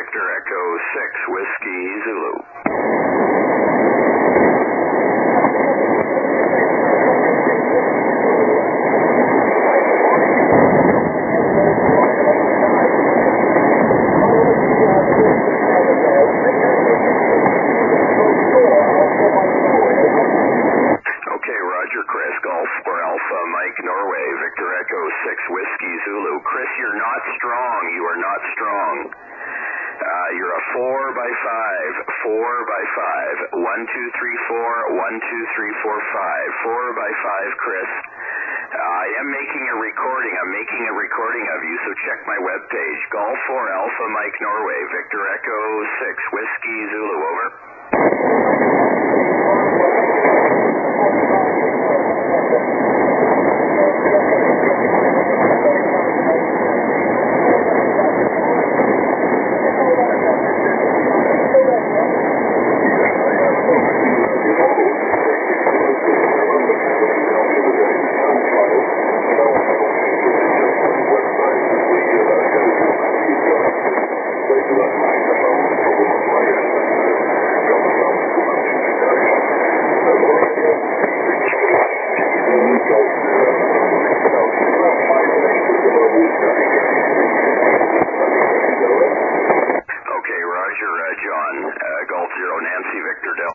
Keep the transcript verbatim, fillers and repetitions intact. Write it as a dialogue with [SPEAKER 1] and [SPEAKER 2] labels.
[SPEAKER 1] Victor Echo six, Whiskey Zulu. Chris, Golf for Alpha, Mike, Norway, Victor Echo six, Whiskey Zulu. Chris, you're not strong. You are not strong. Uh, you're a four by five, four by five, one, two, three, four, one, two, three, four, five, four by five, Chris. I am making a recording. I'm making a recording of you, so check my webpage. Golf for Alpha, Mike, Norway, Victor Echo six, Whiskey Zulu, over.